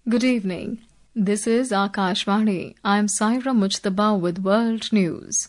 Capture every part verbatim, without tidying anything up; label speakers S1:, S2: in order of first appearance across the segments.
S1: Good evening. This is Akashvani. I'm Saira Mujtaba with World News.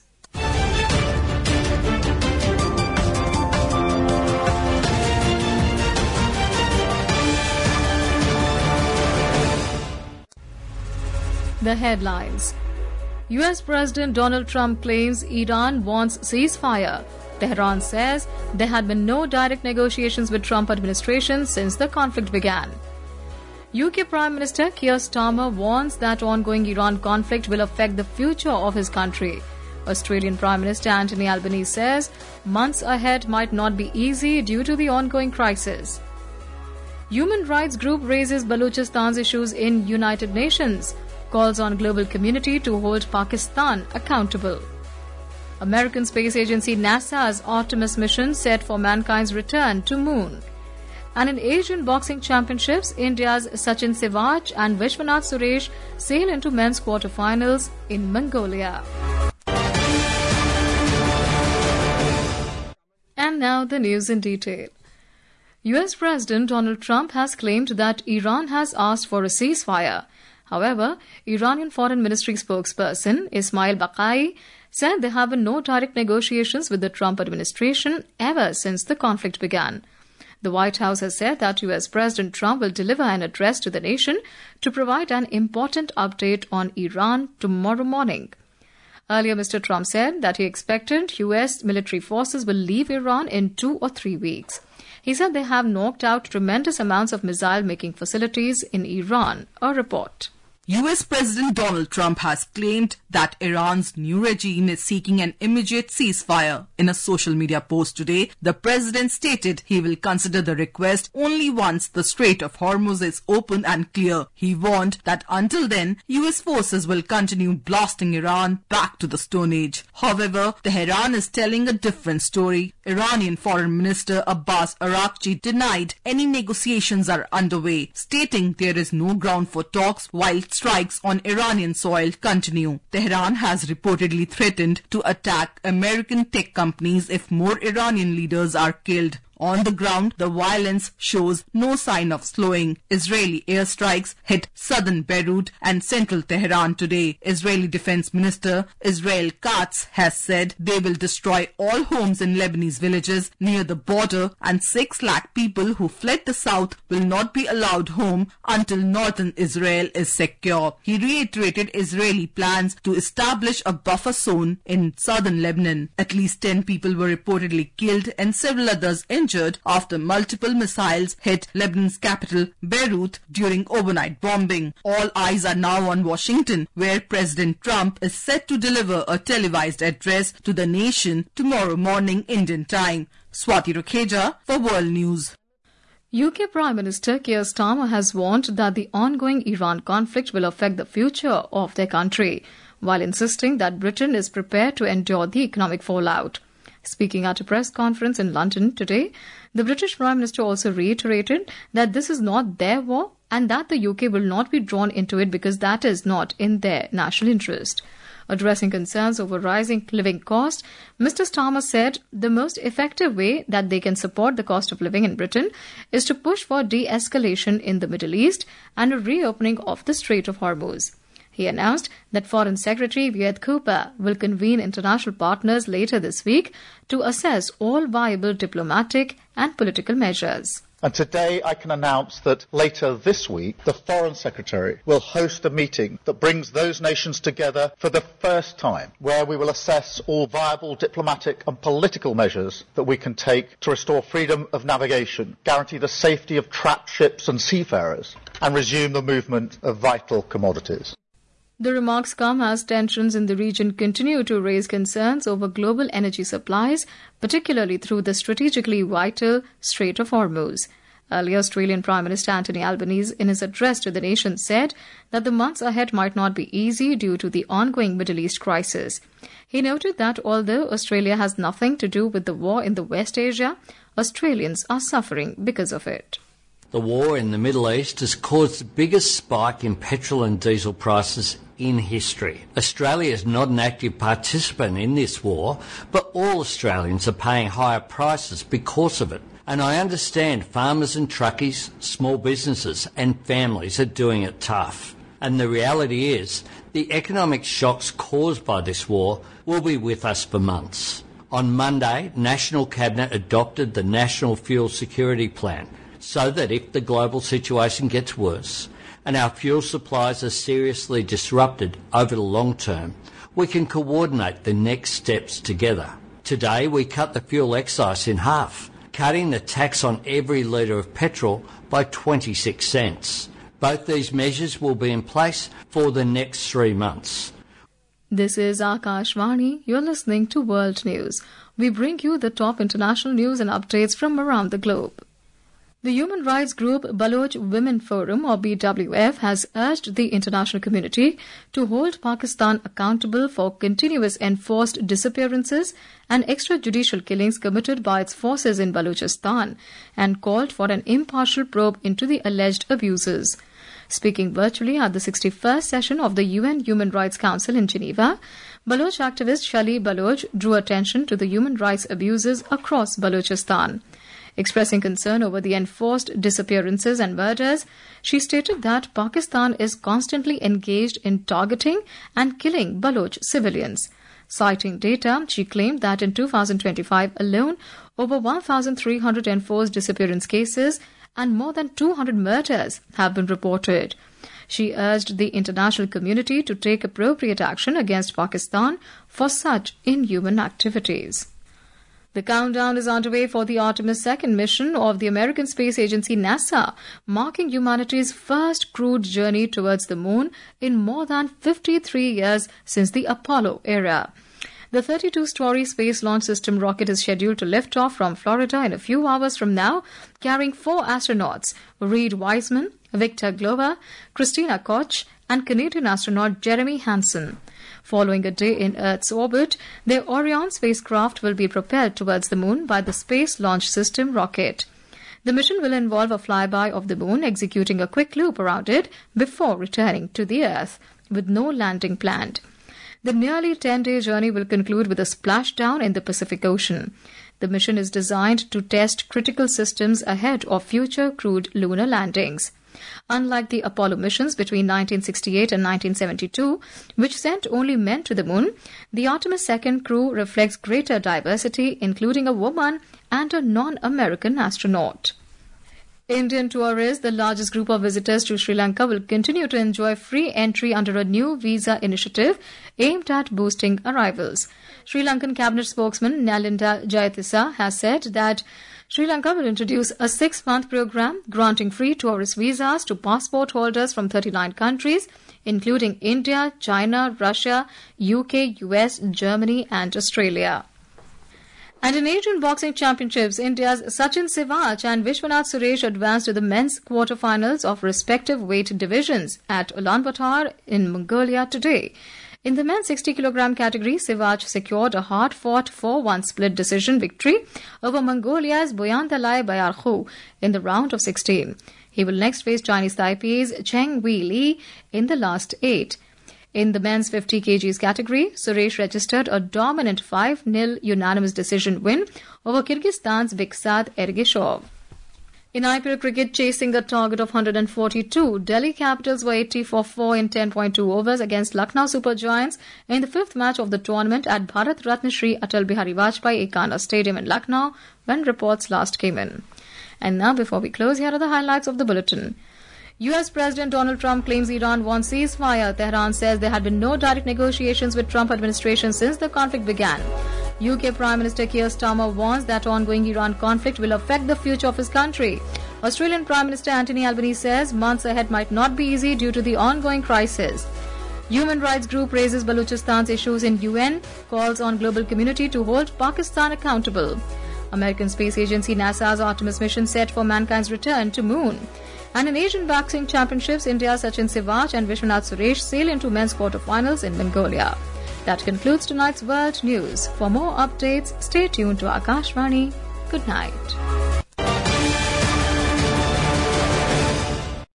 S1: The headlines. U S President Donald Trump claims Iran wants ceasefire. Tehran says there had been no direct negotiations with Trump administration since the conflict began. U K Prime Minister Keir Starmer warns that ongoing Iran conflict will affect the future of his country. Australian Prime Minister Anthony Albanese says months ahead might not be easy due to the ongoing crisis. Human rights group raises Balochistan's issues in United Nations, calls on global community to hold Pakistan accountable. American Space Agency NASA's Artemis mission set for mankind's return to Moon. And in Asian Boxing Championships, India's Sachin Sewaj and Vishwanath Suresh sail into men's quarterfinals in Mongolia. And now the news in detail. U S President Donald Trump has claimed that Iran has asked for a ceasefire. However, Iranian Foreign Ministry spokesperson Ismail Baqai said there have been no direct negotiations with the Trump administration ever since the conflict began. The White House has said that U S President Trump will deliver an address to the nation to provide an important update on Iran tomorrow morning. Earlier, Mister Trump said that he expected U S military forces will leave Iran in two or three weeks. He said they have knocked out tremendous amounts of missile-making facilities in Iran. A report.
S2: U S President Donald Trump has claimed that Iran's new regime is seeking an immediate ceasefire. In a social media post today, the president stated he will consider the request only once the Strait of Hormuz is open and clear. He warned that until then, U S forces will continue blasting Iran back to the Stone Age. However, Tehran is telling a different story. Iranian Foreign Minister Abbas Araghchi denied any negotiations are underway, stating there is no ground for talks while strikes on Iranian soil continue. Tehran has reportedly threatened to attack American tech companies if more Iranian leaders are killed. On the ground, the violence shows no sign of slowing. Israeli airstrikes hit southern Beirut and central Tehran today. Israeli Defense Minister Israel Katz has said they will destroy all homes in Lebanese villages near the border, and six lakh people who fled the south will not be allowed home until northern Israel is secure. He reiterated Israeli plans to establish a buffer zone in southern Lebanon. At least ten people were reportedly killed and several others injured after multiple missiles hit Lebanon's capital, Beirut, during overnight bombing. All eyes are now on Washington, where President Trump is set to deliver a televised address to the nation tomorrow morning Indian time. Swati Rukheja for World News.
S1: U K Prime Minister Keir Starmer has warned that the ongoing Iran conflict will affect the future of their country, while insisting that Britain is prepared to endure the economic fallout. Speaking at a press conference in London today, the British Prime Minister also reiterated that this is not their war and that the U K will not be drawn into it because that is not in their national interest. Addressing concerns over rising living costs, Mister Starmer said the most effective way that they can support the cost of living in Britain is to push for de-escalation in the Middle East and a reopening of the Strait of Hormuz. He announced that Foreign Secretary Wyatt Cooper will convene international partners later this week to assess all viable diplomatic and political measures.
S3: And today I can announce that later this week, the Foreign Secretary will host a meeting that brings those nations together for the first time, where we will assess all viable diplomatic and political measures that we can take to restore freedom of navigation, guarantee the safety of trapped ships and seafarers, and resume the movement of vital commodities.
S1: The remarks come as tensions in the region continue to raise concerns over global energy supplies, particularly through the strategically vital Strait of Hormuz. Earlier, Australian Prime Minister Anthony Albanese, in his address to the nation, said that the months ahead might not be easy due to the ongoing Middle East crisis. He noted that although Australia has nothing to do with the war in the West Asia, Australians are suffering because of it.
S4: The war in the Middle East has caused the biggest spike in petrol and diesel prices in history. Australia is not an active participant in this war, but all Australians are paying higher prices because of it. And I understand farmers and truckies, small businesses and families are doing it tough. And the reality is, the economic shocks caused by this war will be with us for months. On Monday, National Cabinet adopted the National Fuel Security Plan so that if the global situation gets worse and our fuel supplies are seriously disrupted over the long term, we can coordinate the next steps together. Today, we cut the fuel excise in half, cutting the tax on every litre of petrol by twenty-six cents. Both these measures will be in place for the next three months.
S1: This is Akashvani. You're listening to World News. We bring you the top international news and updates from around the globe. The human rights group Baloch Women Forum, or B W F, has urged the international community to hold Pakistan accountable for continuous enforced disappearances and extrajudicial killings committed by its forces in Balochistan, and called for an impartial probe into the alleged abuses. Speaking virtually at the sixty-first session of the U N Human Rights Council in Geneva, Baloch activist Shali Baloch drew attention to the human rights abuses across Balochistan. Expressing concern over the enforced disappearances and murders, she stated that Pakistan is constantly engaged in targeting and killing Baloch civilians. Citing data, she claimed that in two thousand twenty-five alone, over one thousand three hundred enforced disappearance cases and more than two hundred murders have been reported. She urged the international community to take appropriate action against Pakistan for such inhuman activities. The countdown is underway for the Artemis second mission of the American Space Agency NASA, marking humanity's first crewed journey towards the moon in more than fifty-three years since the Apollo era. The thirty-two story Space Launch System rocket is scheduled to lift off from Florida in a few hours from now, carrying four astronauts, Reed Wiseman, Victor Glover, Christina Koch, and Canadian astronaut Jeremy Hansen. Following a day in Earth's orbit, the Orion spacecraft will be propelled towards the moon by the Space Launch System rocket. The mission will involve a flyby of the moon, executing a quick loop around it before returning to the Earth, with no landing planned. The nearly ten-day journey will conclude with a splashdown in the Pacific Ocean. The mission is designed to test critical systems ahead of future crewed lunar landings. Unlike the Apollo missions between nineteen sixty-eight and nineteen seventy-two, which sent only men to the moon, the Artemis second crew reflects greater diversity, including a woman and a non-American astronaut. Indian tourists, the largest group of visitors to Sri Lanka, will continue to enjoy free entry under a new visa initiative aimed at boosting arrivals. Sri Lankan cabinet spokesman Nalinda Jayatissa has said that Sri Lanka will introduce a six-month program granting free tourist visas to passport holders from thirty-nine countries, including India, China, Russia, U K, U S, Germany and Australia. And in Asian Boxing Championships, India's Sachin Sivach and Vishwanath Suresh advanced to the men's quarterfinals of respective weight divisions at Ulaanbaatar in Mongolia today. In the men's sixty kilogram category, Sivach secured a hard-fought four one split decision victory over Mongolia's Boyandalai Bayarkhu in the round of sixteen. He will next face Chinese Taipei's Cheng Wei Li in the last eight. In the men's fifty kilograms category, Suresh registered a dominant five nil unanimous decision win over Kyrgyzstan's Biksat Ergishov. In I P L cricket, chasing a target of one hundred forty-two, Delhi Capitals were eighty for four in ten point two overs against Lucknow Super Giants in the fifth match of the tournament at Bharat Ratna Shri Atal Bihari Vajpayee Ekana Stadium in Lucknow when reports last came in. And now, before we close, here are the highlights of the bulletin. U S President Donald Trump claims Iran wants ceasefire. Tehran says there had been no direct negotiations with Trump administration since the conflict began. U K Prime Minister Keir Starmer warns that ongoing Iran conflict will affect the future of his country. Australian Prime Minister Anthony Albanese says months ahead might not be easy due to the ongoing crisis. Human rights group raises Balochistan's issues in U N, calls on global community to hold Pakistan accountable. American Space Agency NASA's Artemis mission set for mankind's return to moon. And in Asian Boxing Championships, India's Sachin Sivach and Vishwanath Suresh sail into men's quarterfinals in Mongolia. That concludes tonight's World News. For more updates, stay tuned to Akashvani. Good night.